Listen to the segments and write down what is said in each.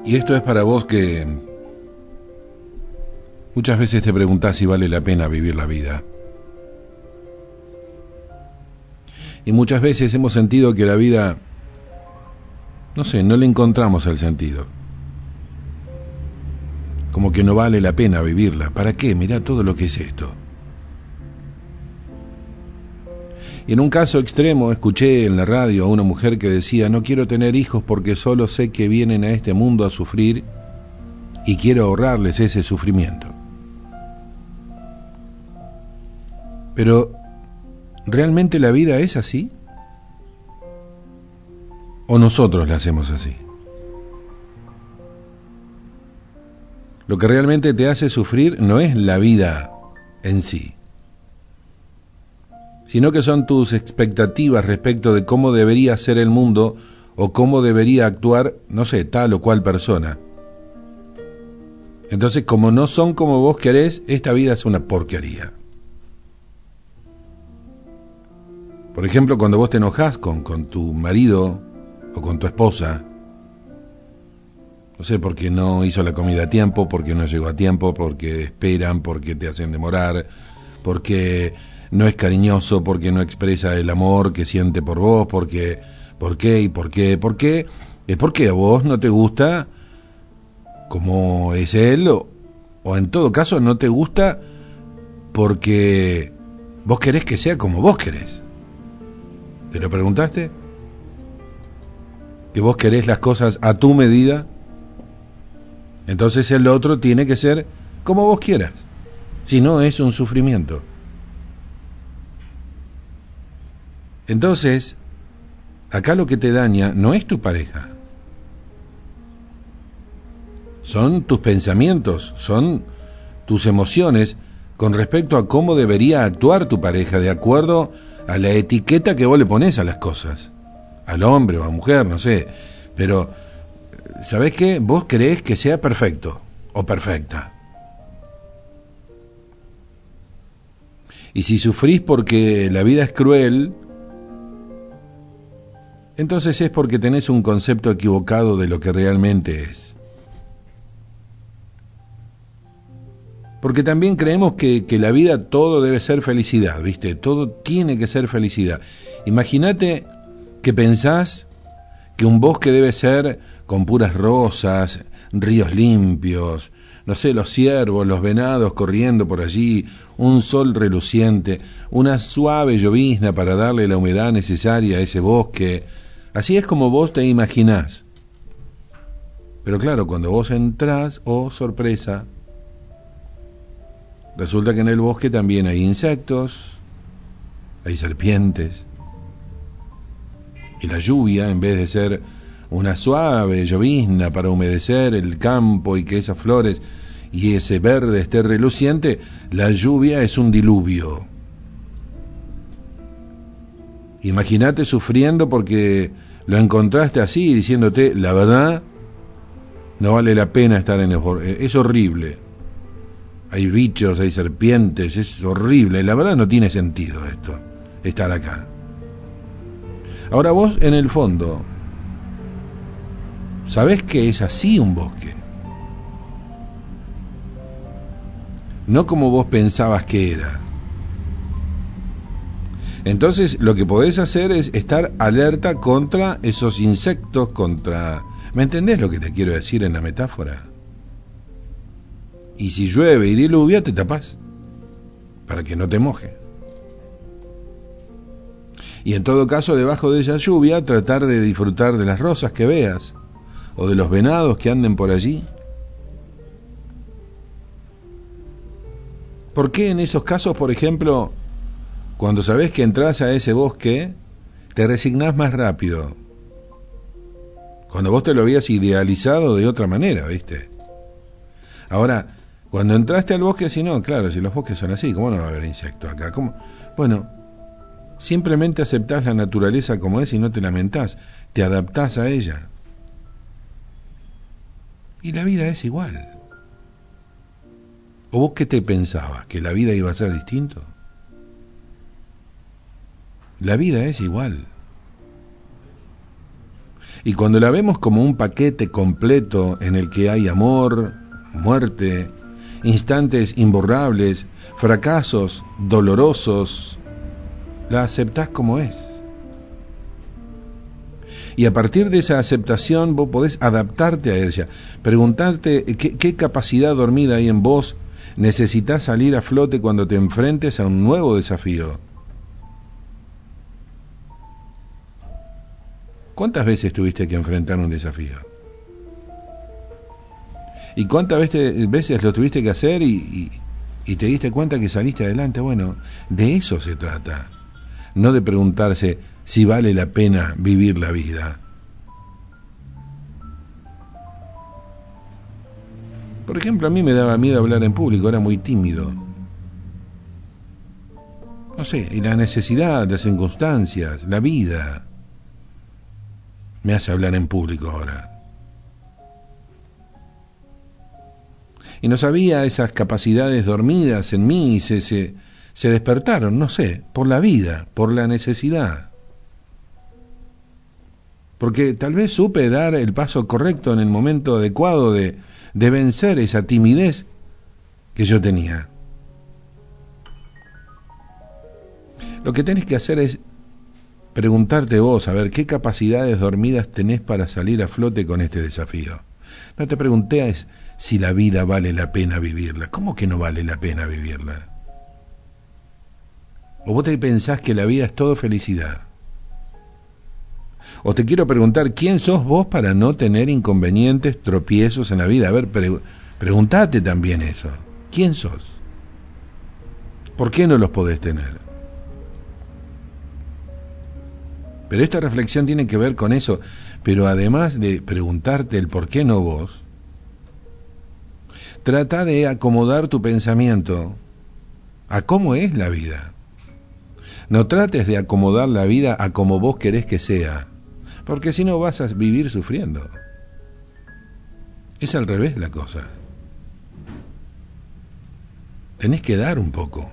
Y esto es para vos que muchas veces te preguntás si vale la pena vivir la vida. Y muchas veces hemos sentido que la vida, no sé, no le encontramos el sentido. Como que no vale la pena vivirla. ¿Para qué? Mirá todo lo que es esto. Y en un caso extremo escuché en la radio a una mujer que decía: no quiero tener hijos porque solo sé que vienen a este mundo a sufrir y quiero ahorrarles ese sufrimiento. Pero, ¿realmente la vida es así? ¿O nosotros la hacemos así? Lo que realmente te hace sufrir no es la vida en sí, sino que son tus expectativas respecto de cómo debería ser el mundo o cómo debería actuar, no sé, tal o cual persona. Entonces, como no son como vos querés, esta vida es una porquería. Por ejemplo, cuando vos te enojás con tu marido o con tu esposa, no sé, porque no hizo la comida a tiempo, porque no llegó a tiempo, porque esperan, porque te hacen demorar, porque no es cariñoso, porque no expresa el amor que siente por vos, ¿por qué? Es porque a vos no te gusta como es él, o en todo caso no te gusta porque vos querés que sea como vos querés. ¿Te lo preguntaste? ¿Que vos querés las cosas a tu medida? Entonces el otro tiene que ser como vos quieras. Si no, es un sufrimiento. Entonces, acá lo que te daña no es tu pareja. Son tus pensamientos, son tus emociones con respecto a cómo debería actuar tu pareja, de acuerdo a la etiqueta que vos le ponés a las cosas. Al hombre o a mujer, no sé. Pero, ¿sabés qué? Vos querés que sea perfecto o perfecta. Y si sufrís porque la vida es cruel, entonces es porque tenés un concepto equivocado de lo que realmente es. Porque también creemos que la vida todo debe ser felicidad, ¿viste? Todo tiene que ser felicidad. Imagínate que pensás que un bosque debe ser con puras rosas, ríos limpios, no sé, los ciervos, los venados corriendo por allí, un sol reluciente, una suave llovizna para darle la humedad necesaria a ese bosque. Así es como vos te imaginás. Pero claro, cuando vos entrás, oh sorpresa, resulta que en el bosque también hay insectos, hay serpientes, y la lluvia, en vez de ser una suave llovizna para humedecer el campo y que esas flores y ese verde esté reluciente, la lluvia es un diluvio. Imagínate sufriendo porque lo encontraste así, diciéndote: la verdad, no vale la pena estar en el bosque, es horrible. Hay bichos, hay serpientes, es horrible, la verdad no tiene sentido esto, estar acá. Ahora vos, en el fondo, ¿sabés que es así un bosque? No como vos pensabas que era. Entonces, lo que podés hacer es estar alerta contra esos insectos, contra... ¿Me entendés lo que te quiero decir en la metáfora? Y si llueve y diluvia, te tapás, para que no te moje. Y en todo caso, debajo de esa lluvia, tratar de disfrutar de las rosas que veas, o de los venados que anden por allí. ¿Por qué en esos casos, por ejemplo, cuando sabés que entras a ese bosque, te resignás más rápido? Cuando vos te lo habías idealizado de otra manera, ¿viste? Ahora, cuando entraste al bosque, si no, claro, si los bosques son así, ¿cómo no va a haber insectos acá? ¿Cómo? Bueno, simplemente aceptás la naturaleza como es y no te lamentás, te adaptás a ella. Y la vida es igual. ¿O vos qué te pensabas? ¿Que la vida iba a ser distinto? La vida es igual. Y cuando la vemos como un paquete completo en el que hay amor, muerte, instantes imborrables, fracasos dolorosos, la aceptás como es. Y a partir de esa aceptación vos podés adaptarte a ella, preguntarte qué capacidad dormida hay en vos necesitas salir a flote cuando te enfrentes a un nuevo desafío. ¿Cuántas veces tuviste que enfrentar un desafío? ¿Y cuántas veces lo tuviste que hacer y te diste cuenta que saliste adelante? Bueno, de eso se trata. No de preguntarse si vale la pena vivir la vida. Por ejemplo, a mí me daba miedo hablar en público, era muy tímido. No sé, y la necesidad, las circunstancias, la vida me hace hablar en público ahora. Y no sabía, esas capacidades dormidas en mí se despertaron, no sé, por la vida, por la necesidad. Porque tal vez supe dar el paso correcto en el momento adecuado de vencer esa timidez que yo tenía. Lo que tenés que hacer es preguntarte vos, a ver, ¿qué capacidades dormidas tenés para salir a flote con este desafío? No te preguntes si la vida vale la pena vivirla. ¿Cómo que no vale la pena vivirla? ¿O vos te pensás que la vida es todo felicidad? O te quiero preguntar, ¿quién sos vos para no tener inconvenientes, tropiezos en la vida? A ver, pregúntate también eso. ¿Quién sos? ¿Por qué no los podés tener? Pero esta reflexión tiene que ver con eso. Pero además de preguntarte el por qué no vos, trata de acomodar tu pensamiento a cómo es la vida. No trates de acomodar la vida a como vos querés que sea, porque si no vas a vivir sufriendo. Es al revés la cosa. Tenés que dar un poco.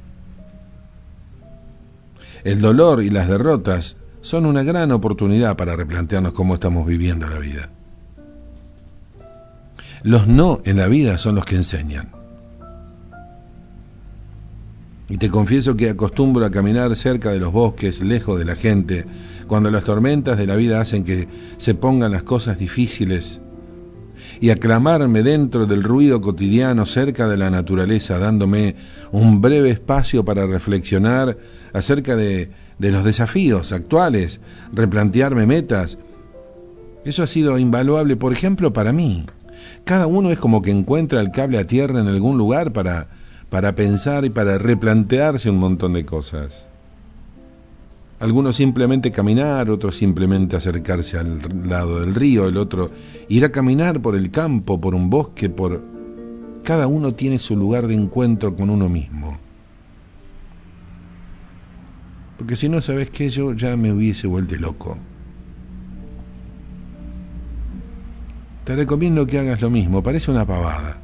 El dolor y las derrotas son una gran oportunidad para replantearnos cómo estamos viviendo la vida. Los no en la vida son los que enseñan. Y te confieso que acostumbro a caminar cerca de los bosques, lejos de la gente, cuando las tormentas de la vida hacen que se pongan las cosas difíciles, y a clamarme dentro del ruido cotidiano cerca de la naturaleza, dándome un breve espacio para reflexionar acerca de los desafíos actuales, replantearme metas. Eso ha sido invaluable, por ejemplo, para mí. Cada uno es como que encuentra el cable a tierra en algún lugar para pensar y para replantearse un montón de cosas. Algunos simplemente caminar, otros simplemente acercarse al lado del río, el otro ir a caminar por el campo, por un bosque, Cada uno tiene su lugar de encuentro con uno mismo. Porque si no, ¿sabes qué? Yo ya me hubiese vuelto loco. Te recomiendo que hagas lo mismo, parece una pavada.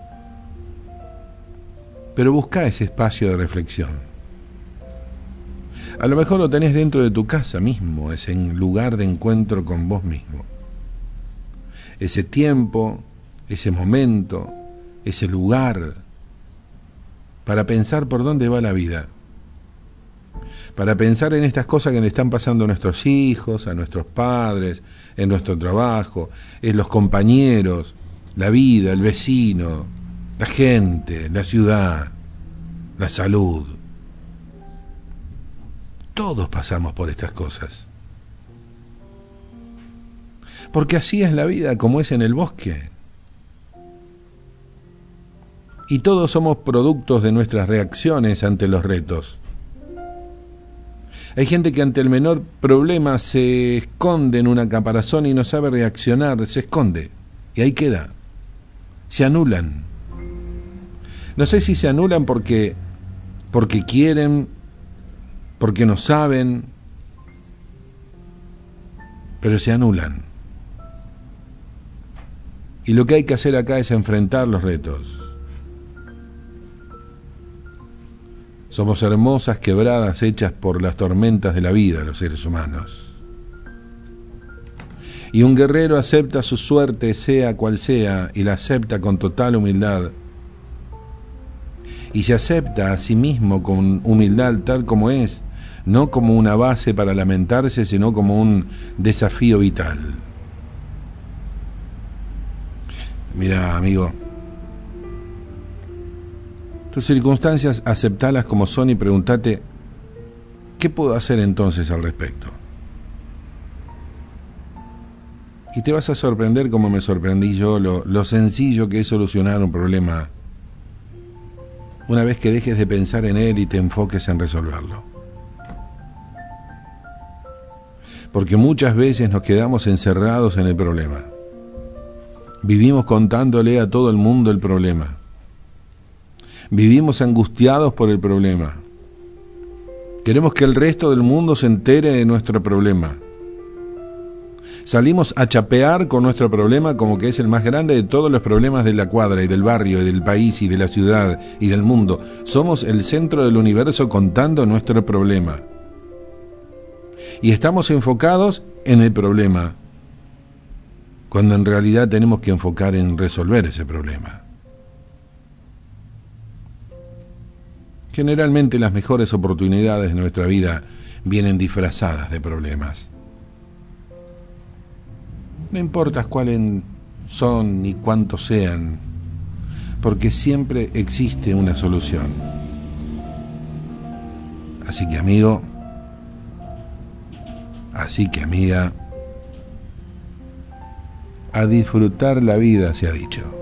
Pero busca ese espacio de reflexión. A lo mejor lo tenés dentro de tu casa mismo, ese lugar de encuentro con vos mismo. Ese tiempo, ese momento, ese lugar, para pensar por dónde va la vida. Para pensar en estas cosas que le están pasando a nuestros hijos, a nuestros padres, en nuestro trabajo, en los compañeros, la vida, el vecino, la gente, la ciudad, la salud. Todos pasamos por estas cosas. Porque así es la vida, como es en el bosque. Y todos somos productos de nuestras reacciones ante los retos. Hay gente que ante el menor problema se esconde en una caparazón y no sabe reaccionar, se esconde, y ahí queda. Se anulan. No sé si se anulan porque quieren, porque no saben, pero se anulan. Y lo que hay que hacer acá es enfrentar los retos. Somos hermosas quebradas hechas por las tormentas de la vida, los seres humanos. Y un guerrero acepta su suerte, sea cual sea, y la acepta con total humildad. Y se acepta a sí mismo con humildad tal como es, no como una base para lamentarse, sino como un desafío vital. Mira, amigo, tus circunstancias aceptalas como son y pregúntate, ¿qué puedo hacer entonces al respecto? Y te vas a sorprender como me sorprendí yo, lo sencillo que es solucionar un problema una vez que dejes de pensar en él y te enfoques en resolverlo. Porque muchas veces nos quedamos encerrados en el problema. Vivimos contándole a todo el mundo el problema. Vivimos angustiados por el problema. Queremos que el resto del mundo se entere de nuestro problema. Salimos a chapear con nuestro problema como que es el más grande de todos los problemas de la cuadra y del barrio y del país y de la ciudad y del mundo. Somos el centro del universo contando nuestro problema. Y estamos enfocados en el problema, cuando en realidad tenemos que enfocar en resolver ese problema. Generalmente las mejores oportunidades de nuestra vida vienen disfrazadas de problemas. No importa cuáles son ni cuántos sean, porque siempre existe una solución. Así que amigo, así que amiga, a disfrutar la vida se ha dicho.